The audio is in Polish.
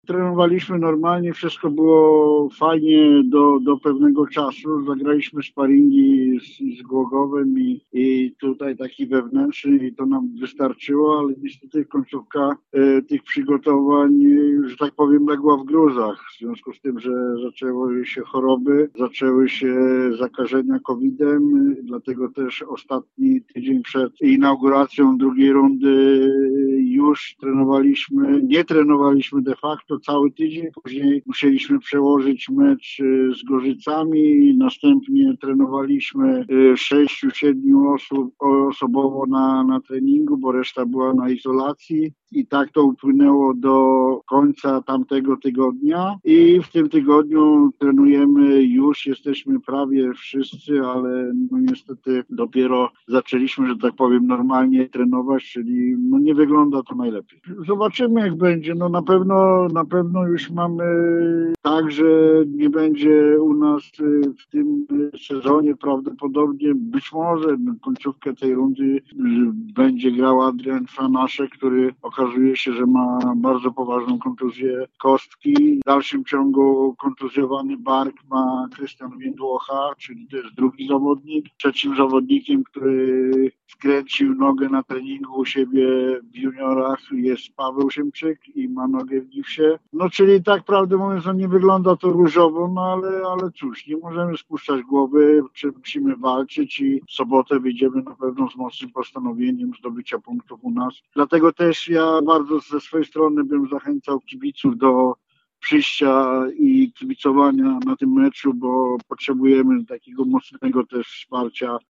Trenowaliśmy normalnie, wszystko było fajnie do pewnego czasu. Zagraliśmy sparingi z Głogowem i tutaj taki wewnętrzny i to nam wystarczyło, ale niestety końcówka tych przygotowań, że tak powiem, legła w gruzach. W związku z tym, że zaczęły się choroby, zaczęły się zakażenia COVID-em, dlatego też ostatni tydzień przed inauguracją drugiej rundy już nie trenowaliśmy de facto cały tydzień, później musieliśmy przełożyć mecz z Gorzycami, następnie trenowaliśmy 6-7 osób osobowo na treningu, bo reszta była na izolacji i tak to upłynęło do końca tamtego tygodnia i w tym tygodniu trenujemy już, jesteśmy prawie wszyscy, ale no niestety dopiero zaczęliśmy, że tak powiem, normalnie trenować, czyli no nie wygląda to najlepiej. Zobaczymy jak będzie, no na pewno już mamy tak, że nie będzie u nas w tym sezonie prawdopodobnie, być może końcówkę tej rundy będzie grał Adrian Franaszek, który okazuje się, że ma bardzo poważną kontuzję kostki. W dalszym ciągu kontuzjowany bark ma Krystian Więdłocha, czyli to jest drugi zawodnik. Trzecim zawodnikiem, który skręcił nogę na treningu u siebie w juniorach jest Paweł Szymczyk i ma nogę w gipsie. No czyli tak prawdę mówiąc, no nie wygląda to różowo, no ale cóż, nie możemy spuszczać głowy, musimy walczyć i w sobotę wyjdziemy na pewno z mocnym postanowieniem zdobycia punktów u nas. Dlatego też ja bardzo ze swojej strony bym zachęcał kibiców do przyjścia i kibicowania na tym meczu, bo potrzebujemy takiego mocnego też wsparcia